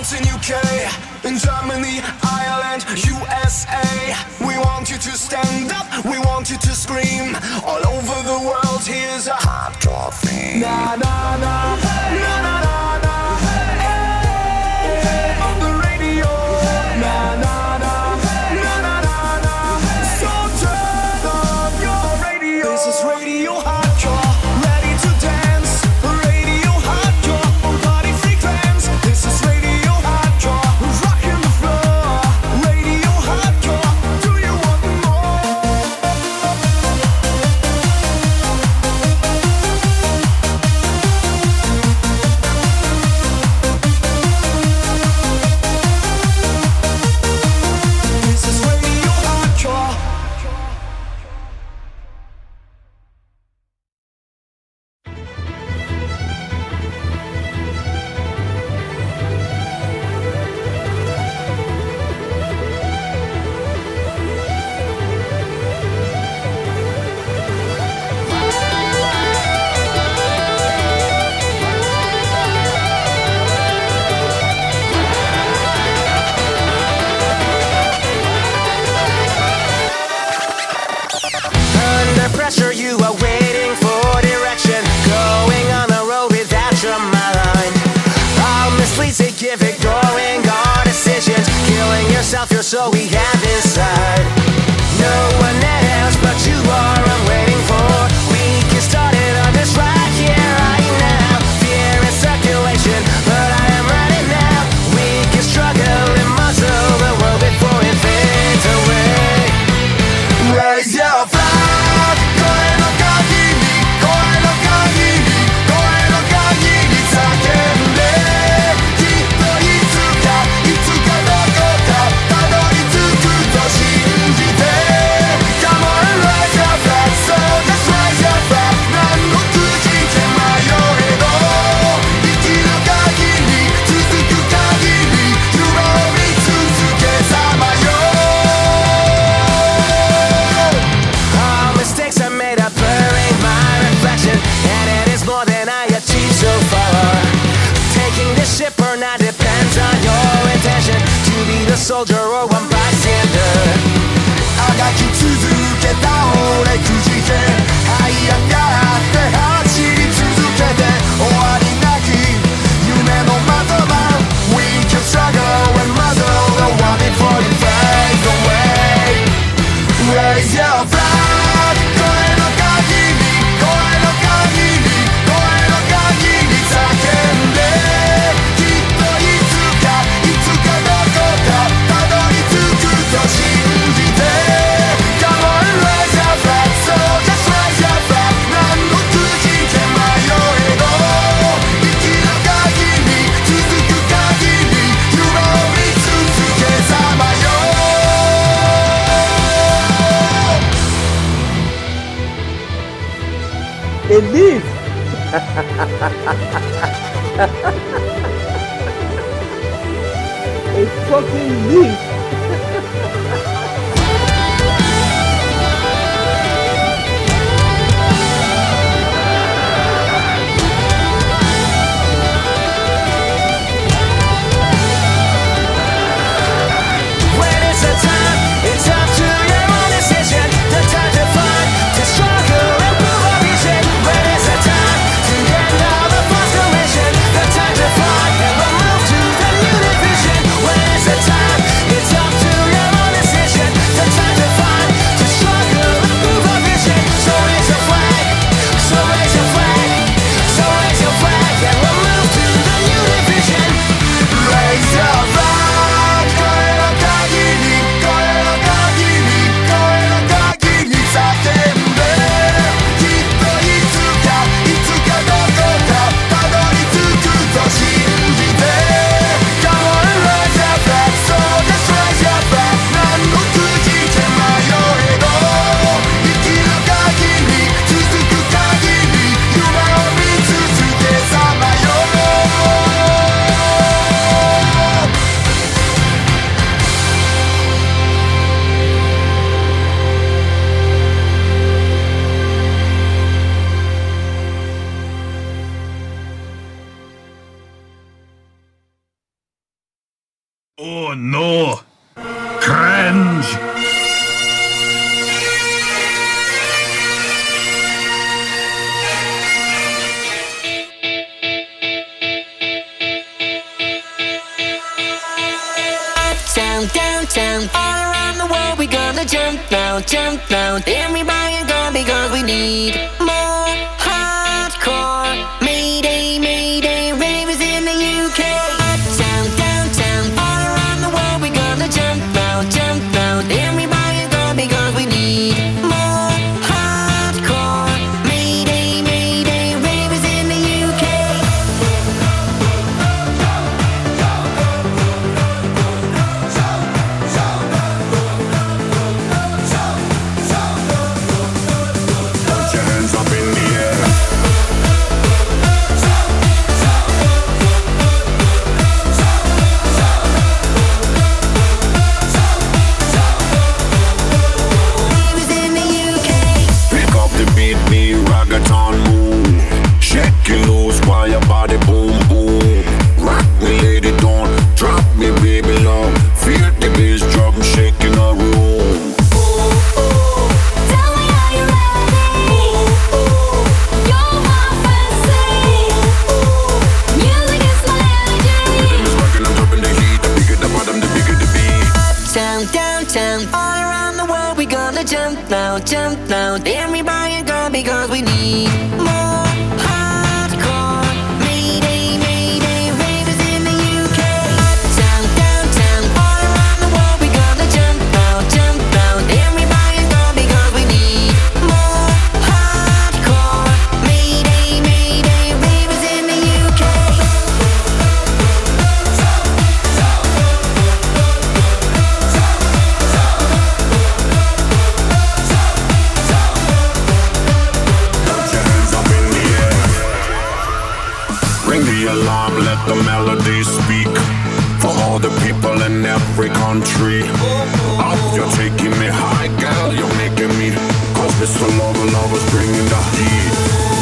France and UK, in Germany, Ireland, USA. We want you to stand up, we want you to scream. All over the world, here's a hardcore thing. Na na na, na na na na. Hey, on the radio. Na na na, na na na na. So turn on your radio. This is Radio Hardcore, ready to dance. Radio Hardcore, on party frequency. This is Radio Hardcore, rocking the floor. Radio Hardcore, do you want more? This is Radio Hardcore. Under pressure, you are waiting for direction. Going on the road without your mind. All misleads to give, ignoring our decisions. Killing yourself, you're so we have inside. No one else but you are I'm waiting for. We get started on this right here, right now. Fear in circulation, but I am ready now. We can struggle and muzzle the world before it fades away. Raise your flag, 声の限り、声の限り、声の限り叫んで。きっといつか、いつかどこかたどり着くと信じて。Come on, raise your flag, so just raise your flag. 何のくじけ迷えど、息の限り、続く限り、夢を見続けさまよ。All mistakes are made up, blurring my reflection, and it is more than I achieved so far. Taking this ship or not depends on your intention. To be the soldier or one bystander. あがき続けた俺くじけ、這い上がって走り続けて、終わりなき夢の的場。We can struggle and muzzle the one before it fades away. Raise your flag, 声の限り、声の限り、声の限り叫んで。きっといつか、いつかどこかたどり着くと信じて。Come on, raise your flag, so just raise your flag. 何のくじけ迷えど、息の限り、続く限り、夢を見続けさまよ。 A leaf. A fucking leaf. When it's the time, it's up to your own decision. The time to fight, to struggle and prove our vision. When it's the time to end all the frustration. The time to fight and we'll move to the new division. When it's the time, it's Oh no! Cringe! Uptown, downtown, all around the world we gonna jump now, jump now. Everybody gonna because we need more hardcore. Mayday, mayday, ravers in the UK. Uptown, downtown, all around the world we gonna jump now, jump now. Everybody gonna because we need more hardcore. Mayday, mayday, ravers in the UK. Put your hands up in the air. Ravers in the UK. Pick up the beat, me reggaeton move. Shake it loose while your body boom boom. Rock me, lady, don't drop me, baby love. Feel the bass drum shaking the room. Tell me are you ready? You're my fancy. Music is my energy. Rhythm is rocking, I'm dropping the heat. The bigger the bottom, the bigger the beat. Uptown, downtown, all around the world we gonna jump now, jump now. Everybody gonna because we need more hardcore. Mayday, mayday, ravers in the UK. Uptown, downtown, all around the world we gonna jump now, jump now. Everybody gonna because we need more hardcore. Mayday, mayday, ravers in the UK. Put your hands up in the air. Ring the alarm, let the melody speak. For all the people in every country. Up, you're taking me high, girl, you're making me. Cause Mr. Lover, lover's bringing the heat.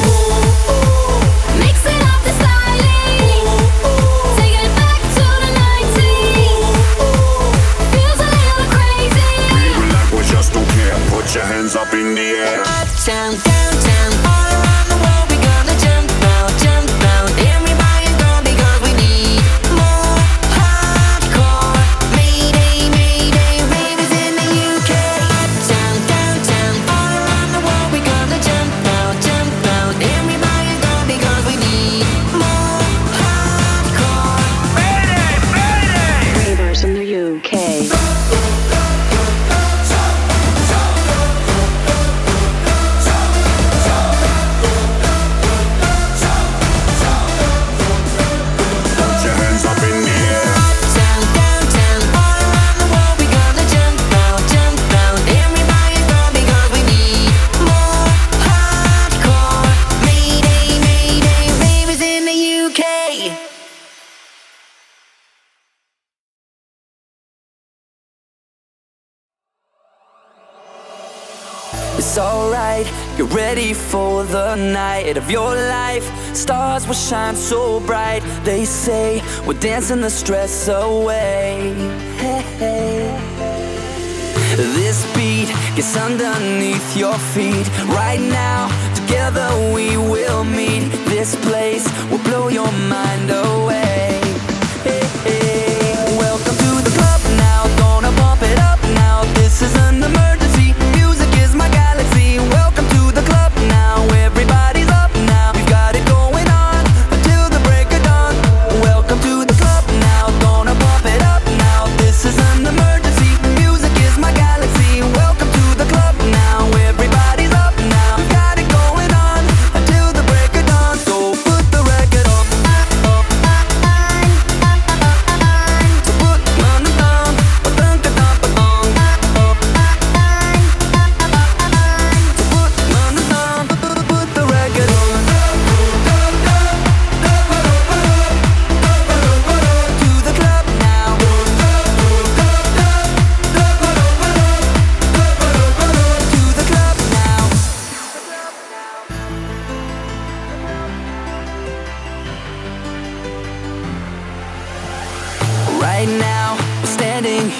Mixing up the styling. Take it back to the 90s. Feels a little crazy. Baby, like we just don't care. Put your hands up in the air. Uptown, downtown, all around the world we gonna jump now, jump now. Everybody gonna because we need more hardcore. Mayday, mayday, ravers in the UK. Uptown, downtown, all around the world we gonna jump now, jump now. Everybody gonna because we need more hardcore. Ravers in the UK. Put your hands up in the air. Uptown, downtown, all around the world we gonna jump now, jump now. Everybody gonna because we need more hardcore. Mayday, mayday, ravers in the UK. It's alright, get ready for the night of your life. Stars will shine so bright. They say we're dancing the stress away. Hey, hey. This beat gets underneath your feet. Right now, together we will meet. This place will blow your mind away. Hey, hey. Welcome to the club now, gonna bump it up now. This is an emergency, music is my galaxy. Welcome to the club now, everybody's up now. We've got it going on until the break of dawn. Welcome to the club now, gonna bump it up now. This is an emergency, music is my galaxy. Welcome to the club now, everybody's up now. We've got it going on until the break of dawn. So put the record on. So put on the thumb, or thunk a thump along. So put on the thumb, put the record on. To the club now. To the club now. Right now,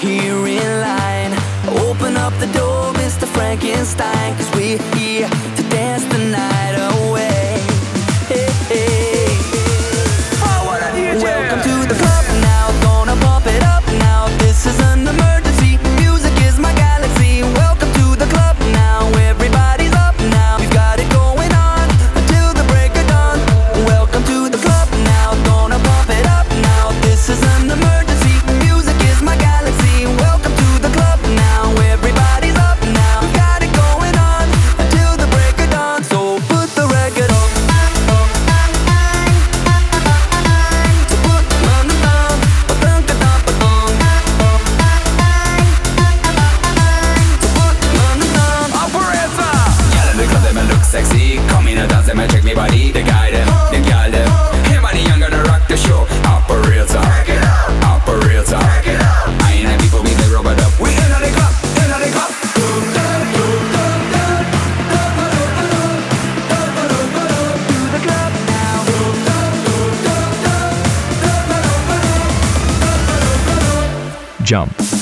here in line. Open up the door, Mr. Frankenstein, 'cause we're here to dance the night away. Hey, hey. Welcome to the club now, gonna pump it up now. This is an emergency, music is my galaxy. Welcome to the club now, everybody's up now. We've got it going on until the break of dawn. Welcome to the club now, gonna pump it up now. This is an emergency, music is my galaxy. Welcome to the club now, everybody's up now. We've got it going on until the break of dawn. So put the record on. Sexy, come in and dance them and check me body. The guy them, the girl them. Him and the young gonna rock the show. Operator, operator. I ain't the people we they rub it up. We in the club, in the club. Jump.